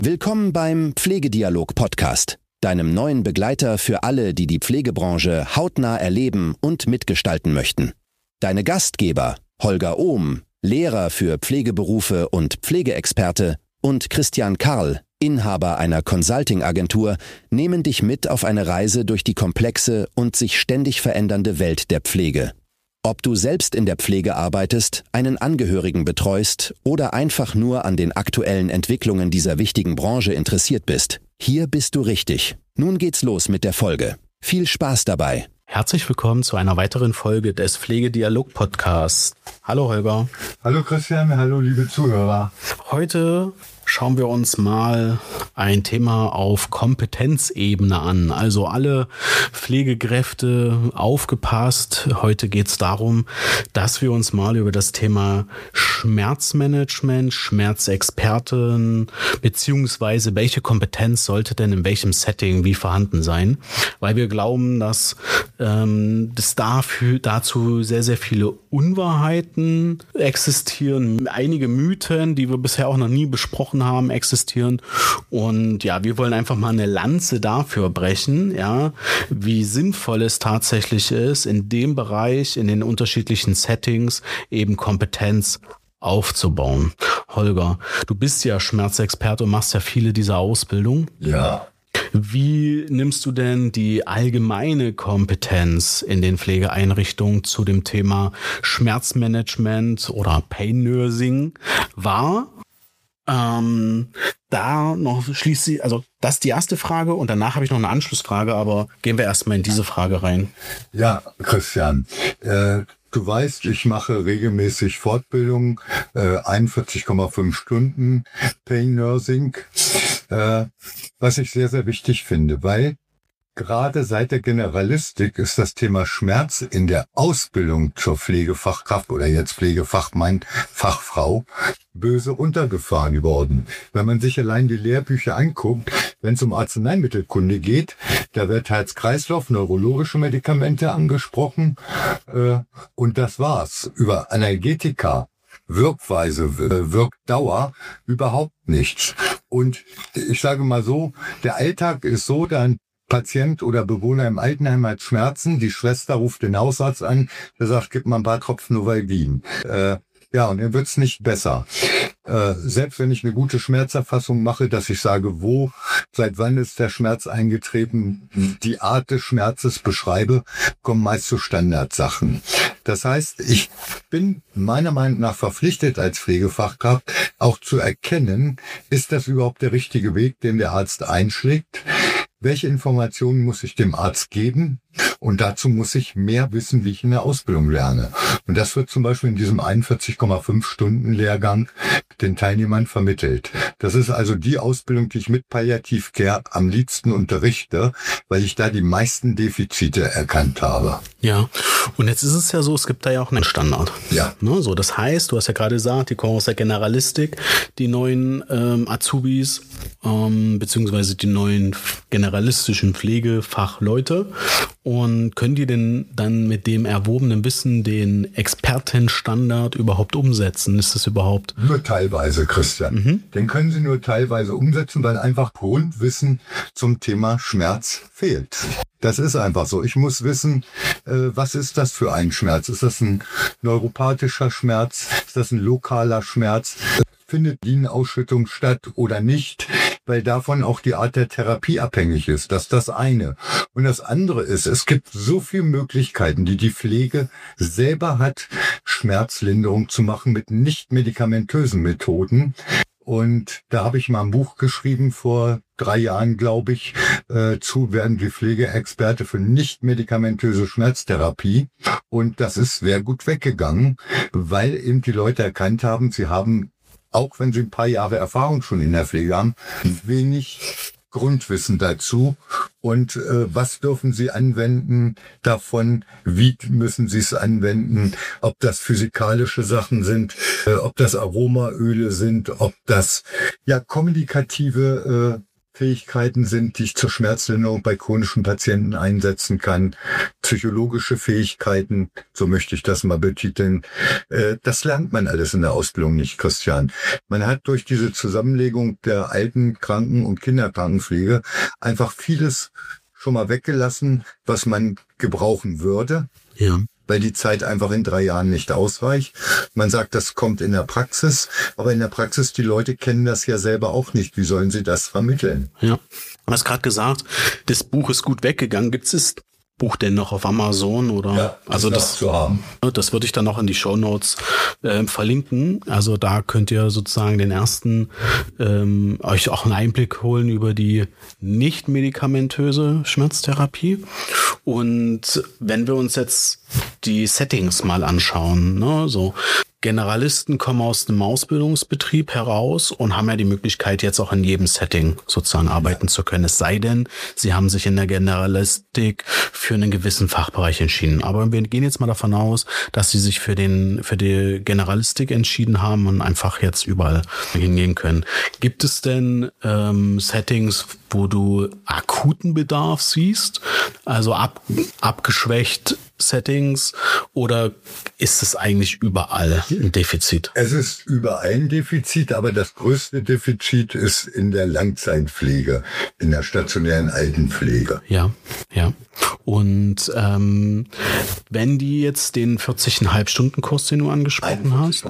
Willkommen beim Pflegedialog-Podcast, deinem neuen Begleiter für alle, die die Pflegebranche hautnah erleben und mitgestalten möchten. Deine Gastgeber Holger Ohm, Lehrer für Pflegeberufe und Pflegeexperte, und Christian Karl, Inhaber einer Consulting-Agentur, nehmen dich mit auf eine Reise durch die komplexe und sich ständig verändernde Welt der Pflege. Ob du selbst in der Pflege arbeitest, einen Angehörigen betreust oder einfach nur an den aktuellen Entwicklungen dieser wichtigen Branche interessiert bist, hier bist du richtig. Nun geht's los mit der Folge. Viel Spaß dabei. Herzlich willkommen zu einer weiteren Folge des Pflegedialog-Podcasts. Hallo Holger. Hallo Christian, hallo liebe Zuhörer. Heute schauen wir uns mal ein Thema auf Kompetenzebene an. Also alle Pflegekräfte aufgepasst. Heute geht es darum, dass wir uns mal über das Thema Schmerzmanagement, Schmerzexperten beziehungsweise welche Kompetenz sollte denn in welchem Setting wie vorhanden sein. Weil wir glauben, dass dazu sehr, sehr viele Unwahrheiten existieren. Einige Mythen, die wir bisher auch noch nie besprochen haben, existieren. Und ja, wir wollen einfach mal eine Lanze dafür brechen, ja, wie sinnvoll es tatsächlich ist, in dem Bereich, in den unterschiedlichen Settings eben Kompetenz aufzubauen. Holger, du bist ja Schmerzexperte und machst ja viele dieser Ausbildungen. Ja. Wie nimmst du denn die allgemeine Kompetenz in den Pflegeeinrichtungen zu dem Thema Schmerzmanagement oder Pain Nursing wahr? Da noch schließlich, also das ist die erste Frage und danach habe ich noch eine Anschlussfrage, aber gehen wir erstmal in diese Frage rein. Ja, Christian, du weißt, ich mache regelmäßig Fortbildung, 41,5 Stunden Pain Nursing, was ich sehr, sehr wichtig finde, weil gerade seit der Generalistik ist das Thema Schmerz in der Ausbildung zur Pflegefachkraft oder jetzt Pflegefach meint Fachfrau böse untergefahren worden. Wenn man sich allein die Lehrbücher anguckt, wenn es um Arzneimittelkunde geht, da wird Herz-Kreislauf, neurologische Medikamente angesprochen und das war's. Über Analgetika, Wirkweise, Wirkdauer, überhaupt nichts. Und ich sage mal so, der Alltag ist so, dann Patient oder Bewohner im Altenheim hat Schmerzen, die Schwester ruft den Hausarzt an, der sagt, gib mal ein paar Tropfen Novalgin. Ja, und dann wird's nicht besser. Selbst wenn ich eine gute Schmerzerfassung mache, dass ich sage, seit wann ist der Schmerz eingetreten, die Art des Schmerzes beschreibe, kommen meist zu Standardsachen. Das heißt, ich bin meiner Meinung nach verpflichtet als Pflegefachkraft auch zu erkennen, ist das überhaupt der richtige Weg, den der Arzt einschlägt? Welche Informationen muss ich dem Arzt geben? Und dazu muss ich mehr wissen, wie ich in der Ausbildung lerne. Und das wird zum Beispiel in diesem 41,5 Stunden Lehrgang den Teilnehmern vermittelt. Das ist also die Ausbildung, die ich mit Palliativcare am liebsten unterrichte, weil ich da die meisten Defizite erkannt habe. Ja, und jetzt ist es ja so, es gibt da ja auch einen Standard. Ja. Ne, so, das heißt, du hast ja gerade gesagt, die kommen aus der Generalistik, die neuen Azubis, beziehungsweise die neuen generalistischen Pflegefachleute. Und können die denn dann mit dem erworbenen Wissen den Expertenstandard überhaupt umsetzen? Ist das überhaupt? Nur teilweise, Christian. Den können sie nur teilweise umsetzen, weil einfach Grundwissen zum Thema Schmerz fehlt. Das ist einfach so. Ich muss wissen, was ist das für ein Schmerz? Ist das ein neuropathischer Schmerz? Ist das ein lokaler Schmerz? Findet Linenausschüttung statt oder nicht? Weil davon auch die Art der Therapie abhängig ist. Das ist das eine. Und das andere ist, es gibt so viele Möglichkeiten, die die Pflege selber hat, Schmerzlinderung zu machen mit nicht medikamentösen Methoden. Und da habe ich mal ein Buch geschrieben vor 3 Jahren, glaube ich, werden wir Pflegeexperte für nicht medikamentöse Schmerztherapie. Und das ist sehr gut weggegangen, weil eben die Leute erkannt haben, sie haben, auch wenn sie ein paar Jahre Erfahrung schon in der Pflege haben, wenig Grundwissen dazu. Und was dürfen sie anwenden davon? Wie müssen sie es anwenden? Ob das physikalische Sachen sind, ob das Aromaöle sind, ob das kommunikative Fähigkeiten sind, die ich zur Schmerzlinderung bei chronischen Patienten einsetzen kann, psychologische Fähigkeiten, so möchte ich das mal betiteln. Das lernt man alles in der Ausbildung nicht, Christian. Man hat durch diese Zusammenlegung der Alten-, Kranken- und Kinderkrankenpflege einfach vieles schon mal weggelassen, was man gebrauchen würde. Ja. Weil die Zeit einfach in 3 Jahren nicht ausreicht. Man sagt, das kommt in der Praxis, aber in der Praxis, die Leute kennen das ja selber auch nicht. Wie sollen sie das vermitteln? Ja. Du hast gerade gesagt, das Buch ist gut weggegangen. Gibt es das Buch denn noch auf Amazon oder? Ja, also das zu haben. Das würde ich dann noch in die Shownotes verlinken. Also da könnt ihr sozusagen den ersten euch auch einen Einblick holen über die nicht medikamentöse Schmerztherapie. Und wenn wir uns jetzt die Settings mal anschauen, ne, so Generalisten kommen aus dem Ausbildungsbetrieb heraus und haben ja die Möglichkeit, jetzt auch in jedem Setting sozusagen arbeiten zu können. Es sei denn, sie haben sich in der Generalistik für einen gewissen Fachbereich entschieden. Aber wir gehen jetzt mal davon aus, dass sie sich für die Generalistik entschieden haben und einfach jetzt überall hingehen können. Gibt es denn Settings, wo du akuten Bedarf siehst? Also abgeschwächt Settings, oder ist es eigentlich überall ein Defizit? Es ist überall ein Defizit, aber das größte Defizit ist in der Langzeitpflege, in der stationären Altenpflege. Ja. Und wenn die jetzt den 40,5 Stunden Kurs, den du angesprochen hast,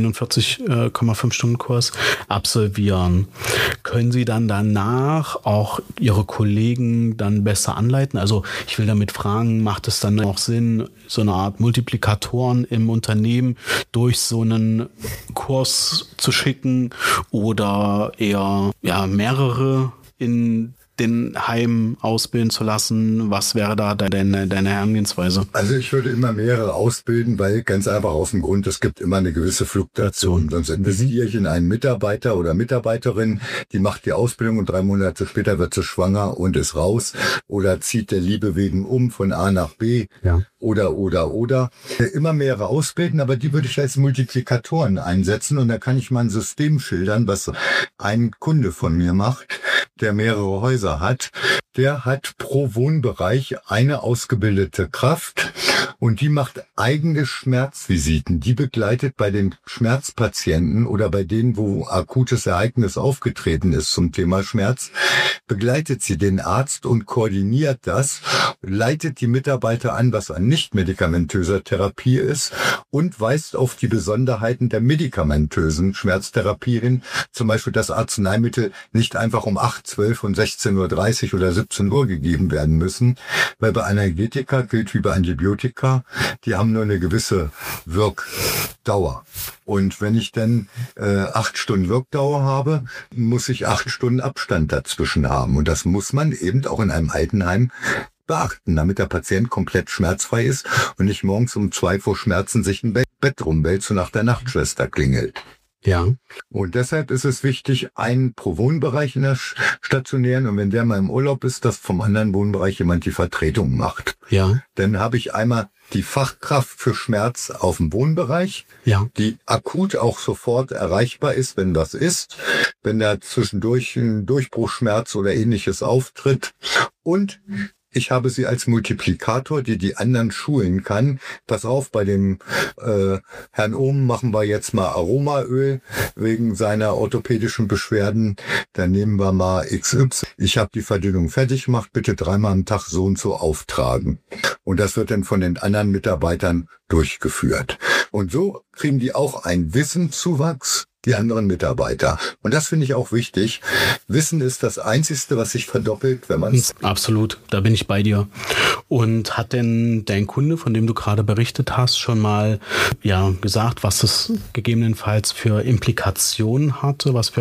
41,5 Stunden Kurs absolvieren, können sie dann danach auch ihre Kollegen dann besser anleiten? Also ich will damit fragen, macht es dann auch Sinn, so eine Art Multiplikatoren im Unternehmen durch so einen Kurs zu schicken oder eher mehrere in den Heim ausbilden zu lassen? Was wäre da deine Herangehensweise? Also ich würde immer mehrere ausbilden, weil ganz einfach aus dem Grund, es gibt immer eine gewisse Fluktuation. Sonst investiere ich in einen Mitarbeiter oder Mitarbeiterin, die macht die Ausbildung und 3 Monate später wird sie schwanger und ist raus oder zieht der Liebe wegen um von A nach B. Ja. Oder. Immer mehrere ausbilden, aber die würde ich als Multiplikatoren einsetzen und da kann ich mal ein System schildern, was ein Kunde von mir macht, der mehrere Häuser hat. Der hat pro Wohnbereich eine ausgebildete Kraft und die macht eigene Schmerzvisiten. Die begleitet bei den Schmerzpatienten oder bei denen, wo akutes Ereignis aufgetreten ist zum Thema Schmerz, begleitet sie den Arzt und koordiniert das, leitet die Mitarbeiter an, was an nicht-medikamentöser Therapie ist und weist auf die Besonderheiten der medikamentösen Schmerztherapie hin. Zum Beispiel, dass Arzneimittel nicht einfach um 8, 12 und 16.30 Uhr oder 17 Uhr gegeben werden müssen, weil bei Analgetika gilt wie bei Antibiotika, die haben nur eine gewisse Wirkdauer. Und wenn ich dann 8 Stunden Wirkdauer habe, muss ich 8 Stunden Abstand dazwischen haben. Und das muss man eben auch in einem Altenheim beachten, damit der Patient komplett schmerzfrei ist und nicht morgens um 2 vor Schmerzen sich ein Bett rumwälzt und nach der Nachtschwester klingelt. Ja. Und deshalb ist es wichtig, einen pro Wohnbereich in der stationären, und wenn der mal im Urlaub ist, dass vom anderen Wohnbereich jemand die Vertretung macht. Ja. Dann habe ich einmal die Fachkraft für Schmerz auf dem Wohnbereich, die akut auch sofort erreichbar ist, wenn das ist, wenn da zwischendurch ein Durchbruchsschmerz oder ähnliches auftritt. Und ich habe sie als Multiplikator, die anderen schulen kann. Pass auf, bei dem Herrn Ohm machen wir jetzt mal Aromaöl wegen seiner orthopädischen Beschwerden. Dann nehmen wir mal XY. Ich habe die Verdünnung fertig gemacht, bitte 3-mal am Tag so und so auftragen. Und das wird dann von den anderen Mitarbeitern durchgeführt. Und so kriegen die auch einen Wissenszuwachs, die anderen Mitarbeiter. Und das finde ich auch wichtig. Wissen ist das Einzige, was sich verdoppelt, wenn man es... Absolut, da bin ich bei dir. Und hat denn dein Kunde, von dem du gerade berichtet hast, schon mal gesagt, was es gegebenenfalls für Implikationen hatte, was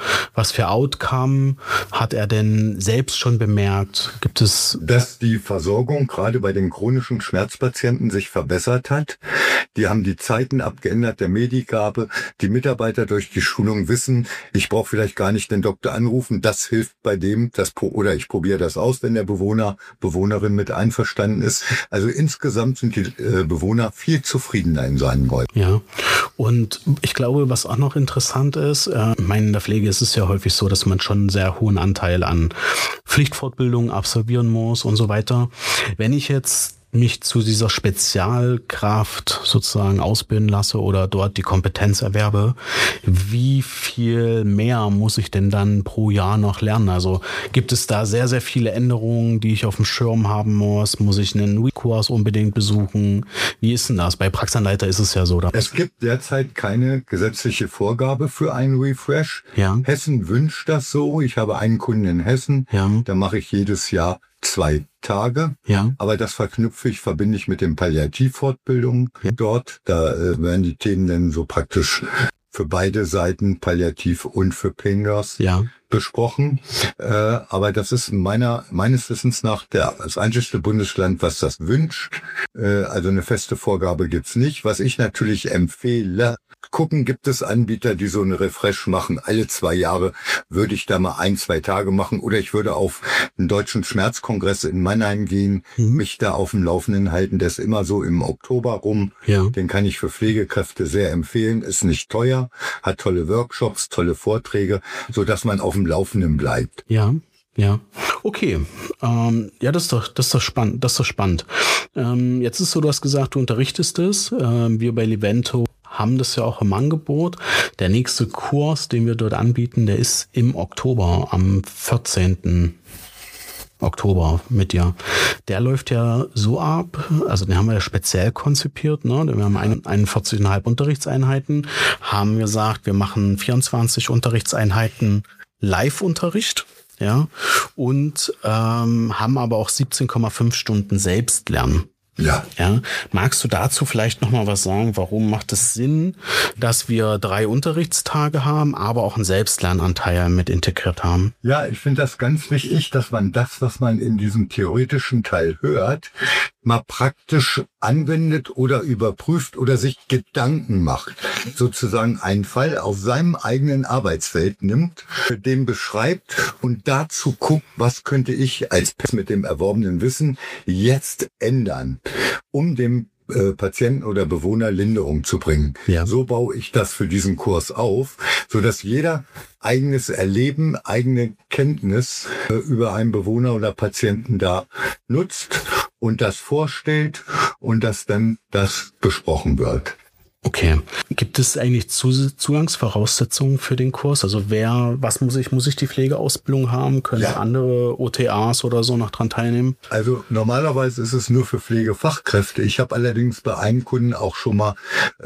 für Outcome hat er denn selbst schon bemerkt? Gibt es... Dass die Versorgung gerade bei den chronischen Schmerzpatienten sich verbessert hat. Die haben die Zeiten abgeändert der Medigabe. Die Mitarbeiter durch die Schulung wissen, ich brauche vielleicht gar nicht den Doktor anrufen. Das hilft bei dem, oder ich probiere das aus, wenn der Bewohnerin mit einverstanden ist. Also insgesamt sind die Bewohner viel zufriedener in seinen Räumen. Ja, und ich glaube, was auch noch interessant ist, in der Pflege ist es ja häufig so, dass man schon einen sehr hohen Anteil an Pflichtfortbildung absolvieren muss und so weiter. Wenn ich jetzt mich zu dieser Spezialkraft sozusagen ausbilden lasse oder dort die Kompetenz erwerbe, wie viel mehr muss ich denn dann pro Jahr noch lernen? Also gibt es da sehr, sehr viele Änderungen, die ich auf dem Schirm haben muss? Muss ich einen Week-Kurs unbedingt besuchen? Wie ist denn das? Bei Praxisanleiter ist es ja so. Es gibt derzeit keine gesetzliche Vorgabe für einen Refresh. Ja. Hessen wünscht das so. Ich habe einen Kunden in Hessen, da mache ich jedes Jahr 2 Tage, aber das verbinde ich mit den Palliativfortbildungen dort. Da werden die Themen dann so praktisch für beide Seiten, Palliativ und für Pain Nurse, besprochen. Aber das ist meines Wissens nach das einzige Bundesland, was das wünscht. Also eine feste Vorgabe gibt's nicht. Was ich natürlich empfehle, gucken, gibt es Anbieter, die so eine Refresh machen. Alle 2 Jahre würde ich da mal 1-2 Tage machen. Oder ich würde auf den Deutschen Schmerzkongress in Mannheim gehen, mich da auf dem Laufenden halten. Der ist immer so im Oktober rum. Den kann ich für Pflegekräfte sehr empfehlen. Ist nicht teuer, hat tolle Workshops, tolle Vorträge, so dass man auf dem Laufenden bleibt. Ja. Okay. Das ist doch spannend. Jetzt ist so, du hast gesagt, du unterrichtest es. Wir bei Livento haben das ja auch im Angebot. Der nächste Kurs, den wir dort anbieten, der ist im Oktober, am 14. Oktober mit dir. Der läuft ja so ab, also den haben wir ja speziell konzipiert, ne? Wir haben 41,5 Unterrichtseinheiten, haben gesagt, wir machen 24 Unterrichtseinheiten Live-Unterricht, und haben aber auch 17,5 Stunden Selbstlernen. Ja. Magst du dazu vielleicht nochmal was sagen? Warum macht es Sinn, dass wir 3 Unterrichtstage haben, aber auch einen Selbstlernanteil mit integriert haben? Ja, ich finde das ganz wichtig, dass man das, was man in diesem theoretischen Teil hört, mal praktisch anwendet oder überprüft oder sich Gedanken macht. Sozusagen einen Fall auf seinem eigenen Arbeitsfeld nimmt, den beschreibt und dazu guckt, was könnte ich als mit dem erworbenen Wissen jetzt ändern, um dem Patienten oder Bewohner Linderung zu bringen. So baue ich das für diesen Kurs auf, so dass jeder eigenes Erleben, eigene Kenntnis über einen Bewohner oder Patienten da nutzt und das vorstellt und dass dann das besprochen wird. Okay. Gibt es eigentlich Zugangsvoraussetzungen für den Kurs? Also muss ich die Pflegeausbildung haben? Können andere OTAs oder so noch dran teilnehmen? Also normalerweise ist es nur für Pflegefachkräfte. Ich habe allerdings bei einem Kunden auch schon mal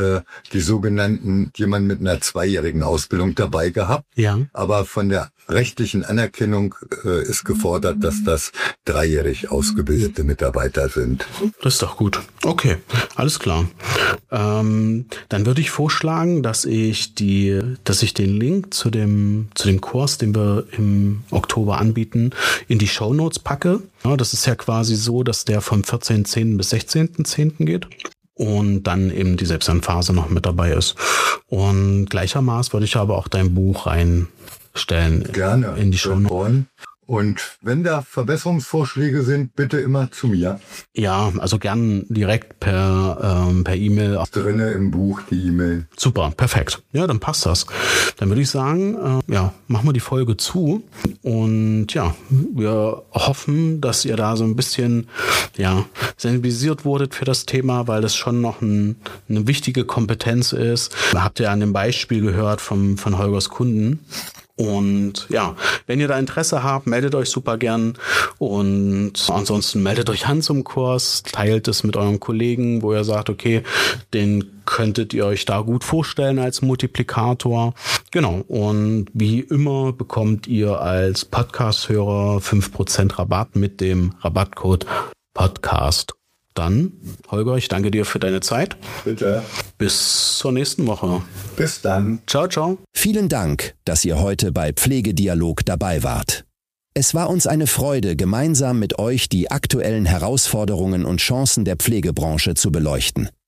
jemand mit einer 2-jährigen Ausbildung dabei gehabt. Aber von der rechtlichen Anerkennung ist gefordert, dass das 3-jährig ausgebildete Mitarbeiter sind. Das ist doch gut. Okay, alles klar. Dann würde ich vorschlagen, dass ich den Link zu dem Kurs, den wir im Oktober anbieten, in die Shownotes packe. Ja, das ist ja quasi so, dass der vom 14.10. bis 16.10. geht. Und dann eben die Selbstlernphase noch mit dabei ist. Und gleichermaßen würde ich aber auch dein Buch reinstellen. Gerne. In die Shownotes. Und wenn da Verbesserungsvorschläge sind, bitte immer zu mir. Ja, also gern direkt per E-Mail. Drinne im Buch die E-Mail. Super, perfekt. Ja, dann passt das. Dann würde ich sagen, machen wir die Folge zu. Und wir hoffen, dass ihr da so ein bisschen sensibilisiert wurdet für das Thema, weil das schon noch eine wichtige Kompetenz ist. Habt ihr an dem Beispiel gehört von Holgers Kunden. Und wenn ihr da Interesse habt, meldet euch super gern und ansonsten meldet euch an zum Kurs, teilt es mit euren Kollegen, wo ihr sagt, okay, den könntet ihr euch da gut vorstellen als Multiplikator. Genau, und wie immer bekommt ihr als Podcast-Hörer 5% Rabatt mit dem Rabattcode PODCAST. Dann, Holger, ich danke dir für deine Zeit. Bitte. Bis zur nächsten Woche. Bis dann. Ciao, ciao. Vielen Dank, dass ihr heute bei Pflegedialog dabei wart. Es war uns eine Freude, gemeinsam mit euch die aktuellen Herausforderungen und Chancen der Pflegebranche zu beleuchten.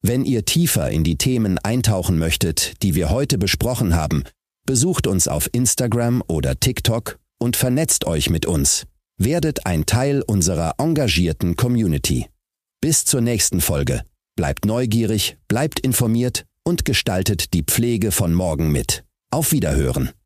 Wenn ihr tiefer in die Themen eintauchen möchtet, die wir heute besprochen haben, besucht uns auf Instagram oder TikTok und vernetzt euch mit uns. Werdet ein Teil unserer engagierten Community. Bis zur nächsten Folge. Bleibt neugierig, bleibt informiert und gestaltet die Pflege von morgen mit. Auf Wiederhören.